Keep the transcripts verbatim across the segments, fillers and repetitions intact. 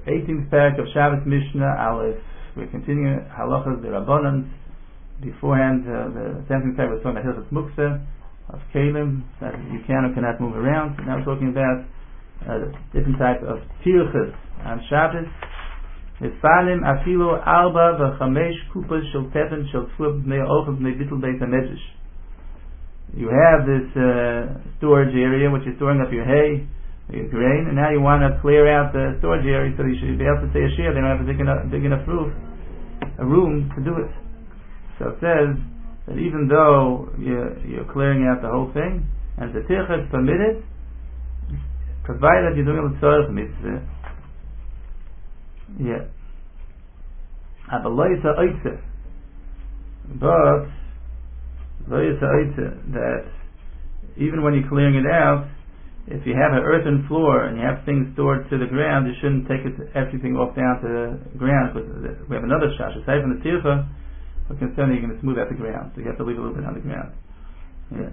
eighteenth parak of Shabbos Mishnah Aleph. We're continuing halachas the Rabbanans. Beforehand, uh, the seventeenth parak was talking about Hilchos Muktzah of Kalim, that you can or cannot move around. Now we're talking about uh, different types of tirchas on Shabbos. Mifalim afilo alba v'chamesh kupas shel tefen shel tzlub b'nei ochel b'nei bittul beis hamedrash. You have this uh, storage area which is storing up your hay, your grain, and now you want to clear out the storage area so you should be able to say a shir. They don't have a big enough, big enough roof, a room to do it. So it says that even though you're, you're clearing out the whole thing, and the tircha is permitted, provided you're doing a tzorach mitzvah. Yeah. But that even when you're clearing it out, if you have an earthen floor and you have things stored to the ground, you shouldn't take it, everything off down to the ground. Because we have another shash. Aside from the tircha, we're concerned that you're going to smooth out the ground, so you have to leave a little bit on the ground. Yeah.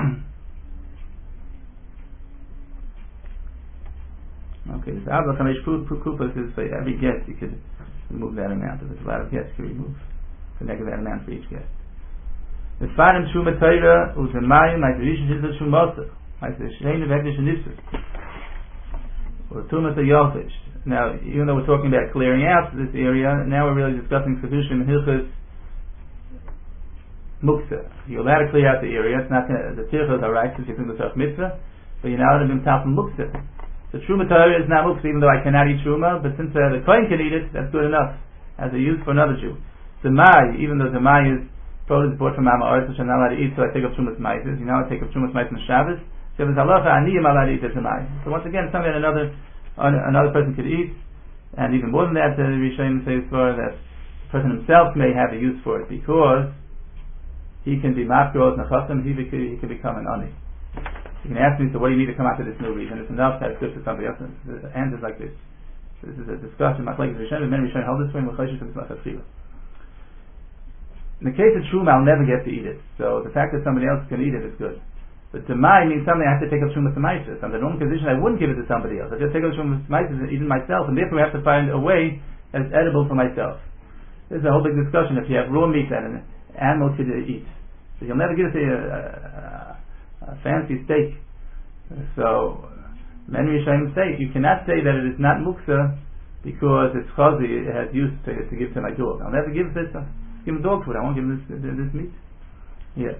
Okay, so Abba Chamesh Kupas is for every guest you could remove that amount. If there's a lot of guests, you could remove the negative amount for each guest. The Farim Shuma Torah Uzemayim Ma'Terishin Shizah Shumasa Ma'Terishin Vekdish Nissus or Tumat Yalfish. Now, even though we're talking about clearing out this area, now we're really discussing Kedushim and Hilchos Muktzah. You're allowed to clear out the area. It's not gonna, the tirchas are right since you're doing the Tzorach Mitzvah, but you're now allowed to be Tal from Muktzah. The Truma Torah is not Muktzah, even though I cannot eat Truma, but since uh, the Kohen can eat it, that's good enough as a use for another Jew. Zemai, even though Zemai is produce bought from Mama Arz, which I'm not allowed to eat, so I take up Trumas Maises. You know, I take up Trumas Maises on Shabbos. So if it's halacha, ani am allowed to eat the Zemai. So once again, something that another another person could eat, and even more than that, the Rishonim says for that the person himself may have a use for it because he can be mafkos nachasim, he he can become an ani. You can ask me, so what do you need to come out to this new reason? It's enough that it's good for somebody else. The end is like this. This is a discussion. Like Rishonim, many Rishonim hold this way. In the case of Truma, I'll never get to eat it. So the fact that somebody else can eat it is good. But Demai means something I have to take up Truma Samaitis. Under normal condition, I wouldn't give it to somebody else. I just take up Truma Samaitis and eat it myself, and therefore I have to find a way that is edible for myself. There's a whole big discussion if you have raw meat that an animal could eat. So you'll never give it to a, a, a fancy steak. So many Rishonim say you cannot say that it is not muksa because it's chazi, it has use to, to give to my dog. I'll never give this. Uh, Give him dog food. I won't give him this, this meat. Yeah.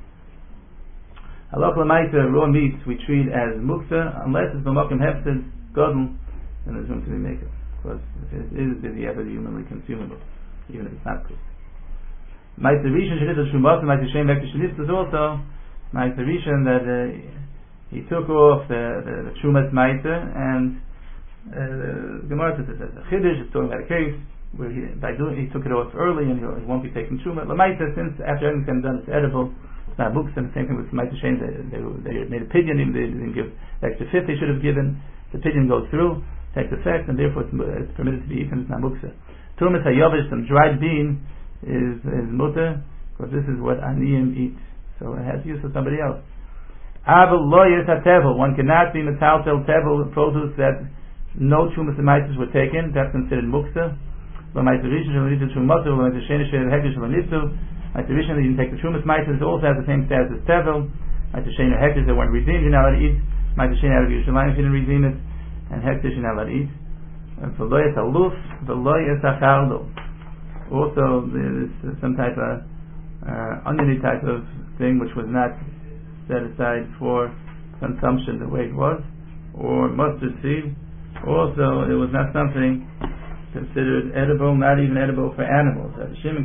Halach l'maita, raw meat we treat as muksa unless it's b'makom hefsed godel, then there's room to be maker because it is ever humanly consumable, even if it's not cooked. Ma'aser rishon shenitz shumbasa, ma'aser shem vektish shenitz is also ma'aser rishon that uh, he took off the the, the trumas ma'aser and uh, the Gemara says a chiddush is talking about a case where he, by doing, he took it off early and he, he won't be taking truma. Lamaita, since after everything's done, it's edible. It's not books, and the same thing with Lamaita Shem. They, they, they made a pidyon, they didn't give the extra fifth they should have given. The pidyon goes through, takes effect, and therefore it's, it's permitted to be eaten. It's not buksa. Tumas hayovish, some dried bean, is is mutter because this is what aniyim eat, so it has use for somebody else. Aval loyes hatevel. One cannot be metaltel tevel produce that no trumas and maises were taken. That's considered muksa. But my tradition shall lead to Trumatu, but my tradition shall hektish shall nitzu. My tradition that you can take the Trumas Maitis also has the same status as Tevel. My tradition hektish that weren't redeemed, you're not allowed to eat. My tradition out of Yerushalayim if you didn't redeem it, and hektish you're not allowed to eat. And for loyas haluf, for loyas hachaldo. Also, there's some type of uh, oniony type of thing which was not set aside for consumption the way it was, or mustard seed. Also, it was not something considered edible, not even edible for animals. He says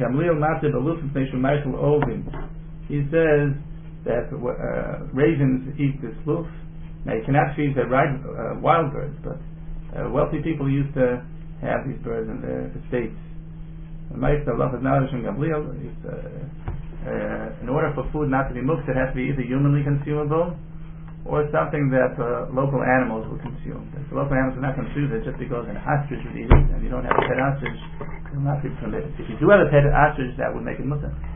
that uh, ravens eat this luf. Now you cannot feed the right, uh, wild birds, but uh, wealthy people used to have these birds in their estates. In order for food not to be muktzah, it has to be either humanly consumable or something that uh, local animals will consume. If the local animals are not consumed, it just because an ostrich would eat it, and you don't have a pet ostrich, it will not be permitted. If you do have a pet ostrich, that would make it mutter.